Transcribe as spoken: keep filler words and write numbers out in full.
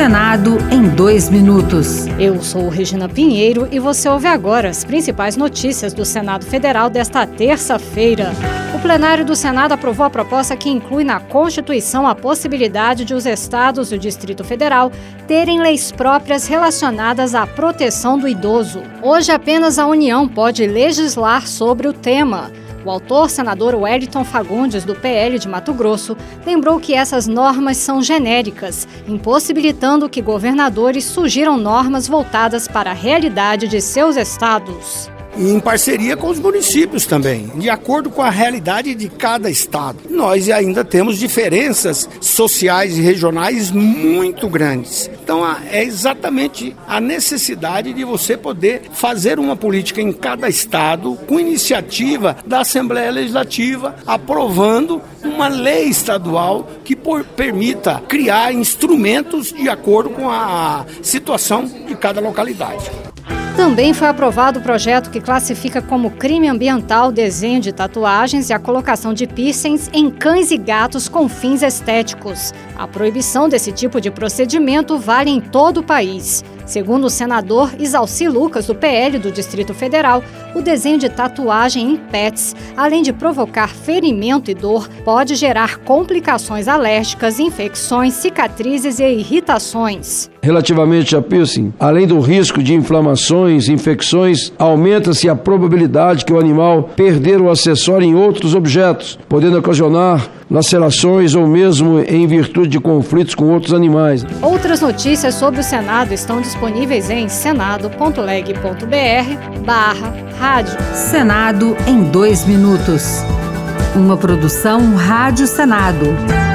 Senado em dois minutos. Eu sou Regina Pinheiro e você ouve agora as principais notícias do Senado Federal desta terça-feira. O plenário do Senado aprovou a proposta que inclui na Constituição a possibilidade de os estados e o Distrito Federal terem leis próprias relacionadas à proteção do idoso. Hoje, apenas a União pode legislar sobre o tema. O autor, senador Wellington Fagundes, do P L de Mato Grosso, lembrou que essas normas são genéricas, impossibilitando que governadores sugiram normas voltadas para a realidade de seus estados. Em parceria com os municípios também, de acordo com a realidade de cada estado. Nós ainda temos diferenças sociais e regionais muito grandes. Então é exatamente a necessidade de você poder fazer uma política em cada estado com iniciativa da Assembleia Legislativa, aprovando uma lei estadual que por, permita criar instrumentos de acordo com a situação de cada localidade. Também foi aprovado o projeto que classifica como crime ambiental o desenho de tatuagens e a colocação de piercings em cães e gatos com fins estéticos. A proibição desse tipo de procedimento vale em todo o país. Segundo o senador Isalci Lucas, do P L do Distrito Federal, o desenho de tatuagem em pets, além de provocar ferimento e dor, pode gerar complicações alérgicas, infecções, cicatrizes e irritações. Relativamente a piercing, além do risco de inflamações e infecções, aumenta-se a probabilidade que o animal perder o acessório em outros objetos, podendo ocasionar lacerações ou mesmo em virtude de conflitos com outros animais. Outras notícias sobre o Senado estão disponíveis em senado ponto leg ponto br barra rádio. Senado em dois minutos. Uma produção Rádio Senado.